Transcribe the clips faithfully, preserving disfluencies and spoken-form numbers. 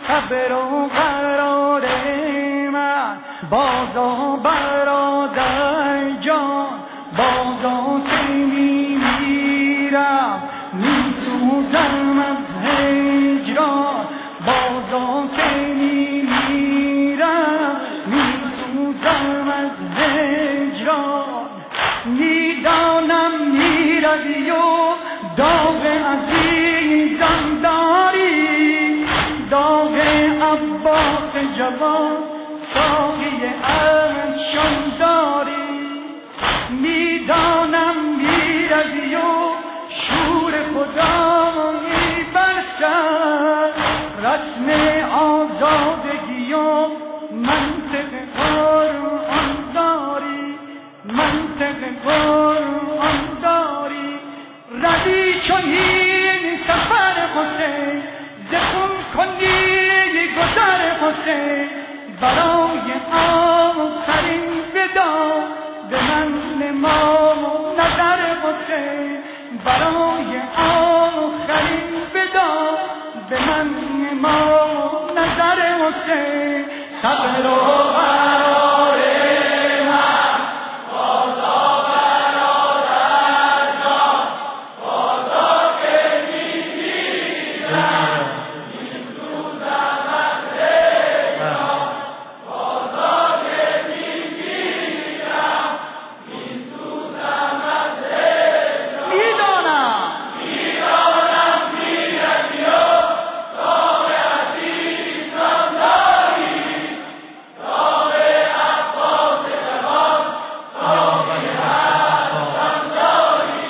صبر و قرار من. بازا برادر جان بازا که میمیرم میسوزم از هجران. بازا که میمیرم میسوزم از هجران. میدانم میروی و داغ عزیزان داری، داغ عباس جوان ساقی افشان داری. میدانم میروی و شور خدایی بر سر، رسم آزادگی و منطق قرآن داری، منطق قرآن داری. روی چنین سفر حسین ز خون کنی گذر حسین، برای آخرین ودا به من نما نظر حسین، برای آخرین ودا به من نما نظر حسین. صبر و قرار من بازا برادر جان بازا که میمیرم میسوزم از هجران. بازا که میمیرم میسوزم از هجران. میدانم میدانم میروی و داغ عزیزان داری، داغ عباس جوان ساقی افشان داری.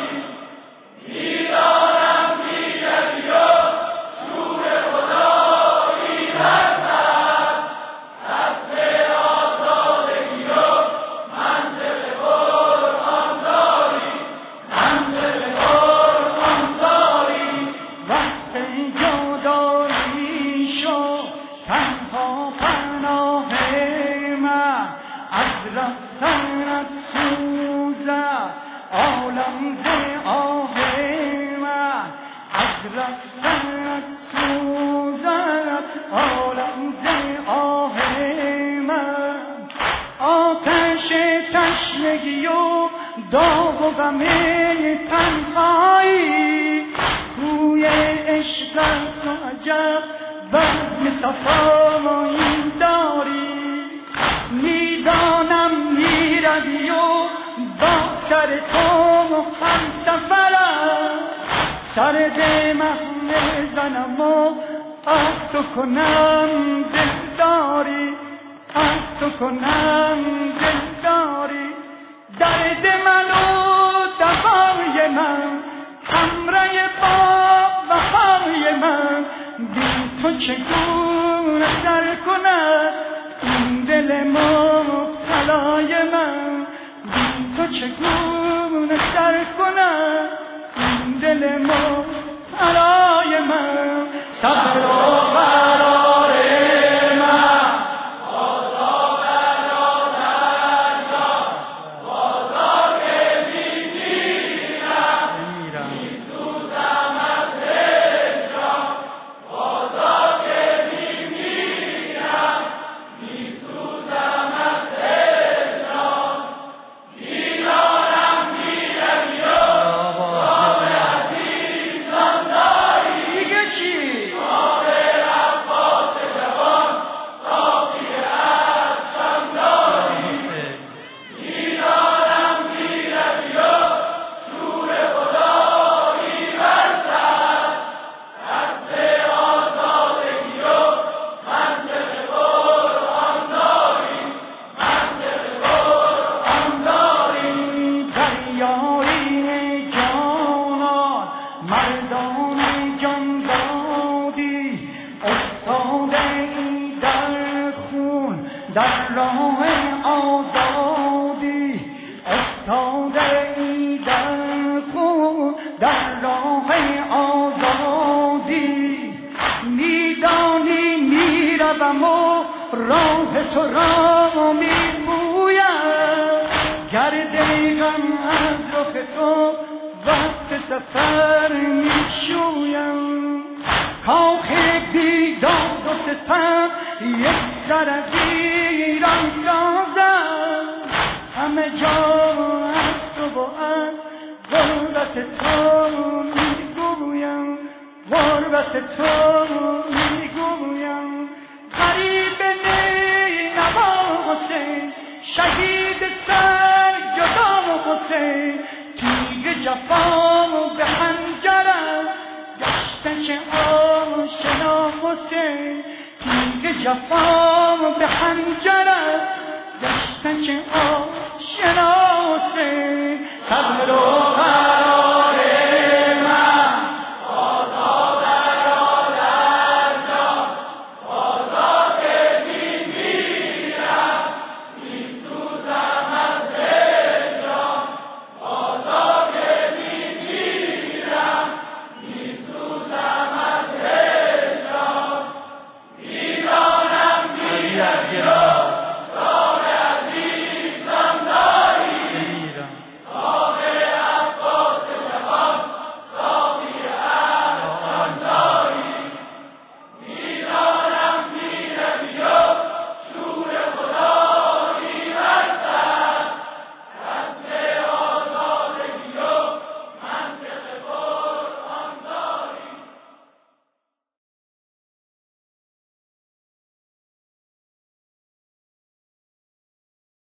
میدانم میروی و شور خدایی بر سر، رسم آزادگی و منطق قرآن داری، منطق قرآن داری. وقت جدایی شد تنها پناه من، از رفتنت سوزد عالم ز آه من، از رفتنت سوزد عالم ز آه من. آتش تشنگی و داغ و غم تنهایی، بوی عشق است و عجب بزم صفایی داری. میدانم میروی و با سر تو هم سفرم، سرد محمل زنم و از تو کنم دلداری، از تو کنم دلداری. درد من و دفای من همراه با وفای من، بی تو چگونه سر کند این دل مبتلای من، بی تو چگونه سر کند این دل مبتلای من. صبر و قرار من بازا برادر جان بازا که میمیرم میسوزم از هجران. بازا که میمیرم میسوزم از هجران. میدانم میروی و داغ عزیزان داری. دیگه چی؟ داغ عباس جوان ساقی افشان داری. میدانم میروی و شور خدایی بر سر، رسم آزادگی و منطق قرآن داری، منطق قرآن داری. دریای جانان مردان جان دادی، افتاده ای در خون در راه آزادی، افتاده ای در خون در راه آزادی. میدانی میروم و راه تو را میبویم، گرد غم از رخ تو وقت سفر میشویم. کاخ بیداد و ستم یک ذره ویران سازم همه جا از تو و از غربت تو میگویم غربت تو میگویم غریب نینوا حسین شهید سر جدا حسین تیغ جفا به خنجرم گشتن چه آشنا حسین تیغ جفا به خنجرم گشتن چه آشنا حسین صبر و